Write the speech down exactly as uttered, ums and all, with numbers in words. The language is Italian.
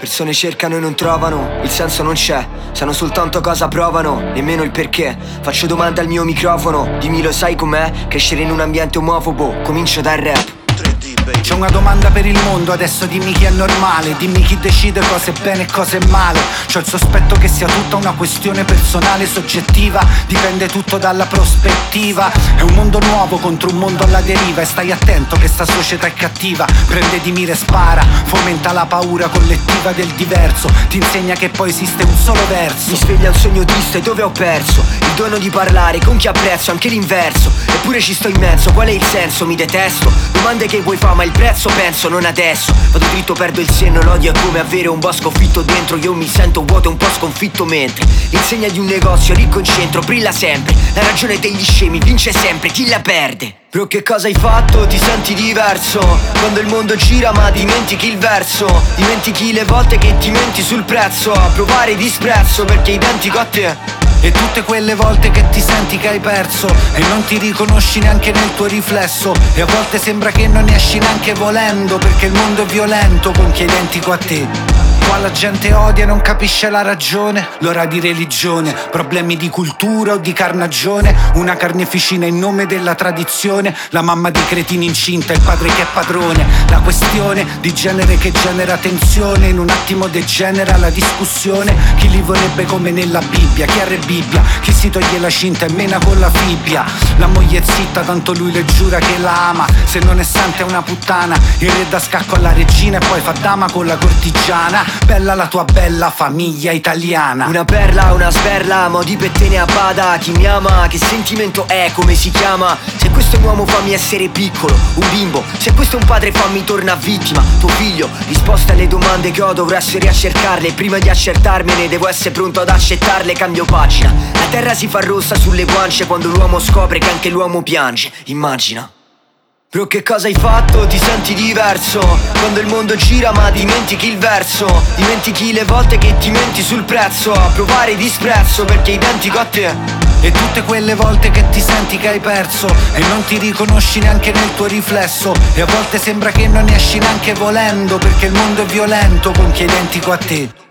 Persone cercano e non trovano, il senso non c'è, sanno soltanto cosa provano, nemmeno il perché. Faccio domande al mio microfono, dimmi lo sai com'è, crescere in un ambiente omofobo, comincio dal rap. C'è una domanda per il mondo, adesso dimmi chi è normale, dimmi chi decide cosa è bene e cosa è male. C'ho il sospetto che sia tutta una questione personale, soggettiva, dipende tutto dalla prospettiva. È un mondo nuovo contro un mondo alla deriva, e stai attento che sta società è cattiva, prende di mira e spara, fomenta la paura collettiva del diverso, ti insegna che poi esiste un solo verso. Mi sveglia un sogno triste dove ho perso il dono di parlare con chi apprezzo, anche l'inverso. Eppure ci sto in mezzo, qual è il senso? Mi detesto, domande che vuoi fare ma il prezzo penso non adesso. Vado dritto, perdo il senno, l'odio è come avere un bosco fitto dentro. Io mi sento vuoto e un po' sconfitto mentre l'insegna di un negozio ricco in centro brilla sempre. La ragione degli scemi vince sempre chi la perde. Bro, che cosa hai fatto? Ti senti diverso quando il mondo gira ma dimentichi il verso. Dimentichi le volte che ti menti sul prezzo a provare disprezzo perché è identico a te. E tutte quelle volte che ti senti che hai perso e non ti riconosci neanche nel tuo riflesso, e a volte sembra che non ne esci neanche volendo perché il mondo è violento con chi è identico a te. Qua la gente odia e non capisce la ragione, l'ora di religione, problemi di cultura o di carnagione, una carneficina in nome della tradizione, la mamma di cretini incinta, il padre che è padrone. La questione di genere che genera tensione, in un attimo degenera la discussione. Chi li vorrebbe come nella Bibbia, chi è re Bibbia, chi si toglie la cinta e mena con la fibbia. La moglie è zitta, tanto lui le giura che la ama, se non è santa è una puttana. Il re dà scacco alla regina e poi fa dama con la cortigiana. Bella la tua bella famiglia italiana. Una perla, una sperla, mo di pettene a bada. Chi mi ama, che sentimento è, come si chiama? Se questo è un uomo fammi essere piccolo, un bimbo. Se questo è un padre fammi torna vittima, tuo figlio. Risposte alle domande che ho dovrò essere a cercarle. Prima di accertarmene devo essere pronto ad accettarle. Cambio pagina, la terra si fa rossa sulle guance quando l'uomo scopre che anche l'uomo piange. Immagina. Bro, che cosa hai fatto? Ti senti diverso quando il mondo gira ma dimentichi il verso. Dimentichi le volte che ti menti sul prezzo a provare disprezzo perché è identico a te. E tutte quelle volte che ti senti che hai perso e non ti riconosci neanche nel tuo riflesso, e a volte sembra che non ne esci neanche volendo perché il mondo è violento con chi è identico a te.